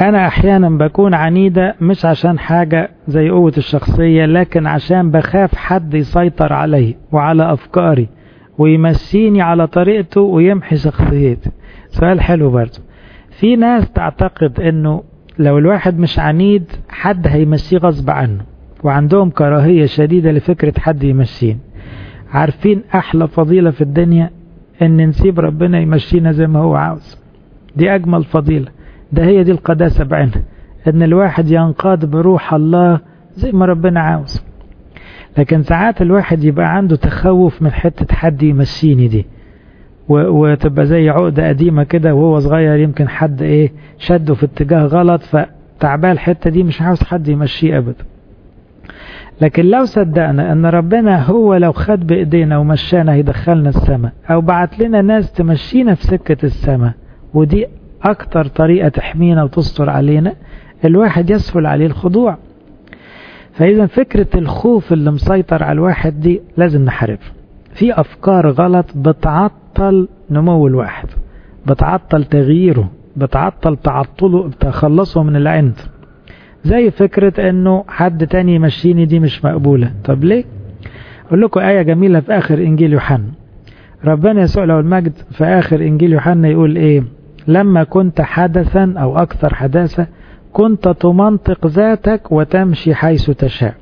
أنا أحيانا بكون عنيدة مش عشان حاجة زي قوة الشخصية، لكن عشان بخاف حد يسيطر علي وعلى أفكاري ويمشيني على طريقته ويمحي شخصيتي. سؤال حلو برضه. في ناس تعتقد انه لو الواحد مش عنيد حد هيمشيه غصب عنه، وعندهم كراهية شديدة لفكرة حد يمشين. عارفين احلى فضيلة في الدنيا ان نسيب ربنا يمشينا زي ما هو عاوز. دي اجمل فضيلة، ده هي دي القداسة بعينها، ان الواحد ينقاد بروح الله زي ما ربنا عاوز. لكن ساعات الواحد يبقى عنده تخوف من حتة حد يمشيني دي، وتبقى زي عقدة قديمة كده، وهو صغير يمكن حد شده في اتجاه غلط، فتعبال الحتة دي مش عاوز حد يمشيه ابدا. لكن لو صدقنا ان ربنا هو لو خد بايدينا ومشانا هيدخلنا السماء، او بعت لنا ناس تمشينا في سكة السماء، ودي اكتر طريقة تحمينا وتستر علينا، الواحد يسهل عليه الخضوع. فاذا فكرة الخوف اللي مسيطر على الواحد دي لازم نحاربها. في افكار غلط بتعطل نمو الواحد، بتعطل تغييره، بتعطل تعطله، تخلصه من العند. زي فكرة انه حد تاني يمشيني، دي مش مقبولة. طب ليه؟ اقول لكم آية جميلة في اخر انجيل يوحنا. ربنا يسوع له المجد في اخر انجيل يوحنا يقول ايه؟ لما كنت حدثا او اكثر حداثة كنت تمنطق ذاتك وتمشي حيث تشاء،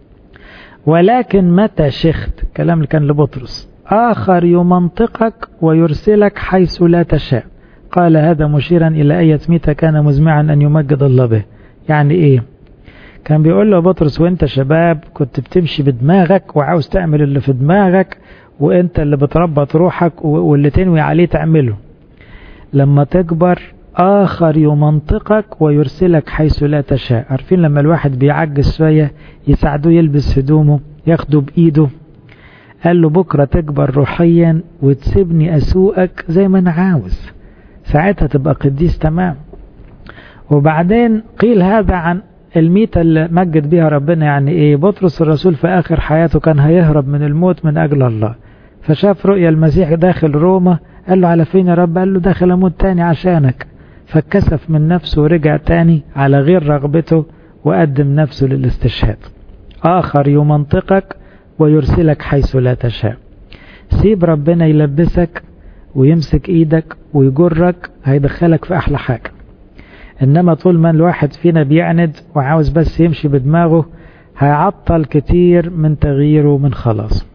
ولكن متى شخت، كلام اللي كان لبطرس، آخر يمنطقك ويرسلك حيث لا تشاء. قال هذا مشيرا إلى أية متى كان مزمعا أن يمجد الله به. يعني إيه؟ كان بيقول له بطرس وانت شباب كنت بتمشي بدماغك وعاوز تعمل اللي في دماغك، وانت اللي بتربط روحك واللي تنوي عليه تعمله. لما تكبر آخر يمنطقك ويرسلك حيث لا تشاء. عارفين لما الواحد بيعجز شوية يساعدوه يلبس هدومه، ياخده بإيده. قال له بكرة تكبر روحيا وتسيبني أسوقك زي ما أنا عاوز، ساعتها تبقى قديس تمام. وبعدين قيل هذا عن الميتة اللي مجد بها ربنا. يعني إيه؟ بطرس الرسول في آخر حياته كان هيهرب من الموت من أجل الله، فشاف رؤيا المسيح داخل روما، قال له على فين يا رب؟ قال له داخل أموت تاني عشانك. فاتكسف من نفسه ورجع تاني على غير رغبته وقدم نفسه للاستشهاد. آخر يمنطقك ويرسلك حيث لا تشاء. سيب ربنا يلبسك ويمسك ايدك ويجرك، هيدخلك في احلى حاجة. انما طول ما الواحد فينا بيعند وعاوز بس يمشي بدماغه، هيعطل كتير من تغييره ومن خلاصه.